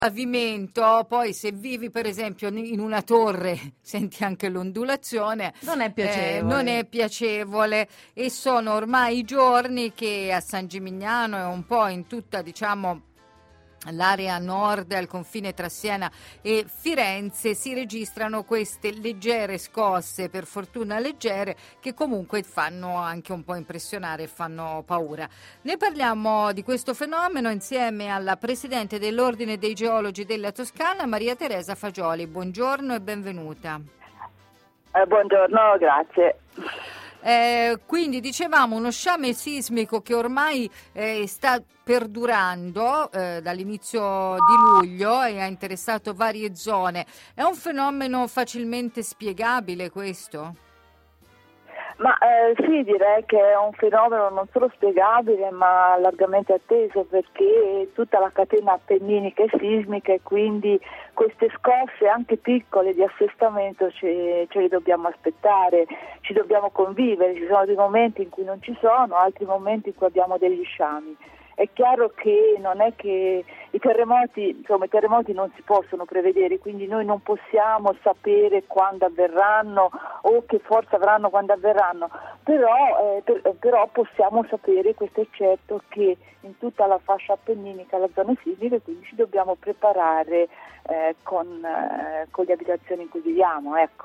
pavimento, poi se vivi per esempio in una torre senti anche l'ondulazione, non è piacevole e sono ormai giorni che a San Gimignano e un po' in tutta l'area nord al confine tra Siena e Firenze si registrano queste leggere scosse, per fortuna leggere, che comunque fanno anche un po' impressionare e fanno paura. Ne parliamo di questo fenomeno insieme alla Presidente dell'Ordine dei Geologi della Toscana, Maria Teresa Fagioli. Buongiorno e benvenuta. Buongiorno, grazie. Quindi dicevamo uno sciame sismico che ormai sta perdurando dall'inizio di luglio e ha interessato varie zone. È un fenomeno facilmente spiegabile questo? Ma sì, direi che è un fenomeno non solo spiegabile ma largamente atteso, perché tutta la catena appenninica e sismica, e quindi queste scosse anche piccole di assestamento ce le dobbiamo aspettare, ci dobbiamo convivere. Ci sono dei momenti in cui non ci sono, altri momenti in cui abbiamo degli sciami. È chiaro che non è che i terremoti non si possono prevedere, quindi noi non possiamo sapere quando avverranno o che forza avranno quando avverranno, però possiamo sapere, questo è certo, che in tutta la fascia appenninica la zona sismica, quindi ci dobbiamo preparare con le abitazioni in cui viviamo, ecco.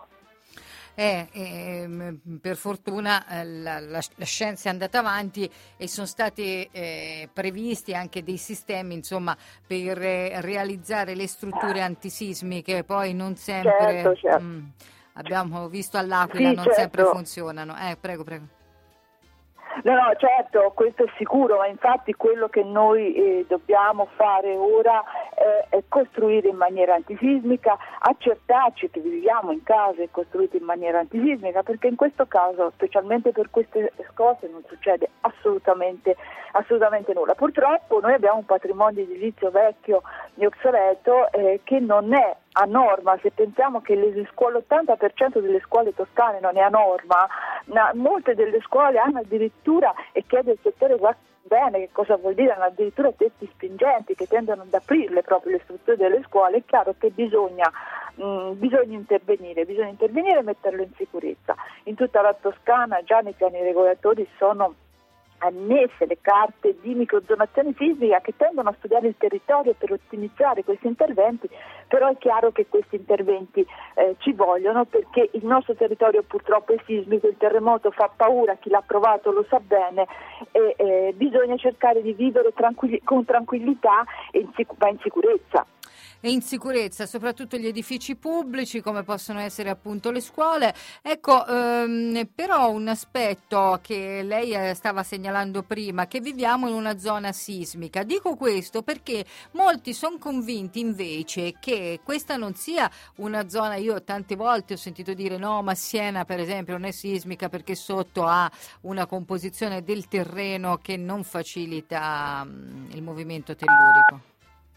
Per fortuna la scienza è andata avanti e sono stati previsti anche dei sistemi, insomma, per realizzare le strutture antisismiche. Poi non sempre certo. Abbiamo visto all'Aquila, non sempre funzionano. Prego. No, certo, questo è sicuro, ma infatti quello che noi dobbiamo fare ora è costruire in maniera antisismica, accertarci che viviamo in case costruite in maniera antisismica, perché in questo caso, specialmente per queste cose, non succede assolutamente nulla. Purtroppo noi abbiamo un patrimonio edilizio vecchio e obsoleto che non è a norma. Se pensiamo che l'80% delle scuole toscane non è a norma, molte delle scuole hanno addirittura, e chiede il settore bene che cosa vuol dire, hanno addirittura tetti spingenti che tendono ad aprirle proprio le strutture delle scuole. È chiaro che bisogna intervenire e metterlo in sicurezza. In tutta la Toscana già nei piani regolatori sono annesse le carte di microzonazione sismica che tendono a studiare il territorio per ottimizzare questi interventi, però è chiaro che questi interventi ci vogliono, perché il nostro territorio purtroppo è sismico, il terremoto fa paura, chi l'ha provato lo sa bene, e bisogna cercare di vivere con tranquillità e in sicurezza. E in sicurezza, soprattutto gli edifici pubblici come possono essere appunto le scuole. Ecco, però un aspetto che lei stava segnalando prima, che viviamo in una zona sismica. Dico questo perché molti sono convinti invece che questa non sia una zona, io tante volte ho sentito dire no, ma Siena per esempio non è sismica perché sotto ha una composizione del terreno che non facilita il movimento tellurico.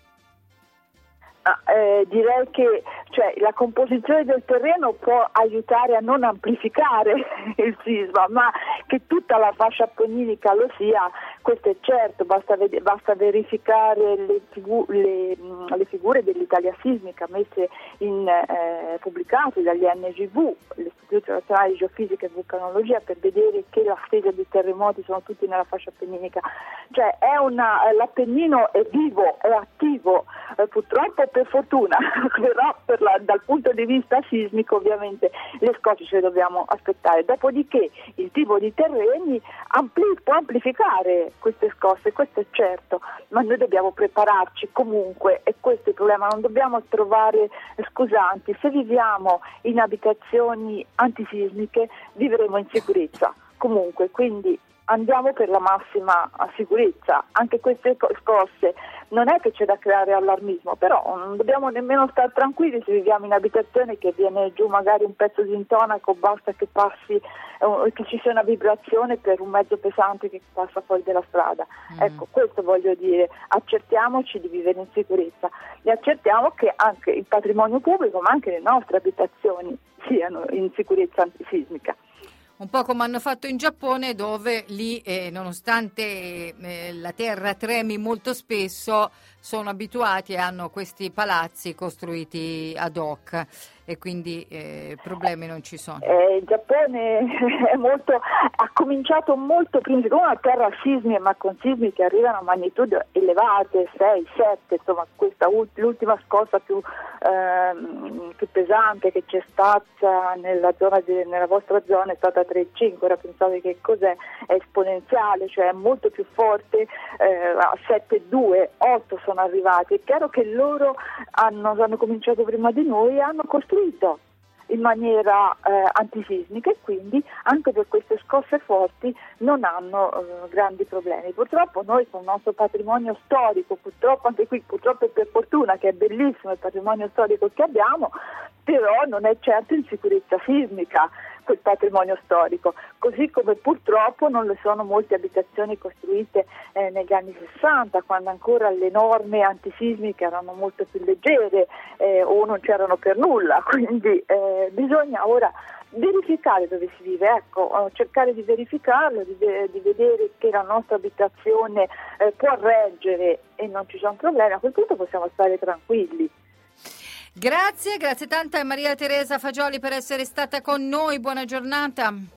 Direi che la composizione del terreno può aiutare a non amplificare il sisma, ma che tutta la fascia appenninica lo sia, questo è certo. Basta verificare le figure dell'Italia sismica messe pubblicate dagli NGV, l'Istituto Nazionale di Geofisica e Vulcanologia, per vedere che la stesa dei terremoti sono tutti nella fascia appenninica. L'Appennino è vivo, è attivo, purtroppo, per fortuna, però dal punto di vista sismico ovviamente le scosse ce le dobbiamo aspettare. Dopodiché il tipo di terreni può amplificare queste scosse, questo è certo, ma noi dobbiamo prepararci comunque, e questo è il problema, non dobbiamo trovare scusanti. Se viviamo in abitazioni antisismiche vivremo in sicurezza comunque, quindi andiamo per la massima sicurezza. Anche queste scosse non è che c'è da creare allarmismo, però non dobbiamo nemmeno stare tranquilli se viviamo in abitazione che viene giù magari un pezzo di intonaco, basta che passi, che ci sia una vibrazione per un mezzo pesante che passa fuori dalla strada. Ecco, questo voglio dire, accertiamoci di vivere in sicurezza e accertiamo che anche il patrimonio pubblico, ma anche le nostre abitazioni, siano in sicurezza antisismica. Un po' come hanno fatto in Giappone, dove lì, nonostante la terra tremi molto spesso, sono abituati e hanno questi palazzi costruiti ad hoc e quindi problemi non ci sono. Il Giappone ha cominciato molto prima, come una terra a sismi, ma con sismi che arrivano a magnitudini elevate, 6, 7, insomma l'ultima scossa più pesante che c'è stata nella vostra zona è stata 3,5, ora pensate che cos'è? È esponenziale, cioè è molto più forte, a 7,2, 8 sono arrivati. È chiaro che loro hanno cominciato prima di noi e hanno costruito in maniera antisismica e quindi anche per queste scosse forti non hanno grandi problemi. Purtroppo noi con il nostro patrimonio storico, purtroppo anche qui, purtroppo e per fortuna che è bellissimo il patrimonio storico che abbiamo, però non è certo in sicurezza sismica quel patrimonio storico, così come purtroppo non lo sono molte abitazioni costruite negli anni 60, quando ancora le norme antisismiche erano molto più leggere o non c'erano per nulla, quindi bisogna ora verificare dove si vive, cercare di verificarlo, di vedere che la nostra abitazione può reggere e non ci sono problemi. A quel punto possiamo stare tranquilli. Grazie tanta a Maria Teresa Fagioli per essere stata con noi, buona giornata.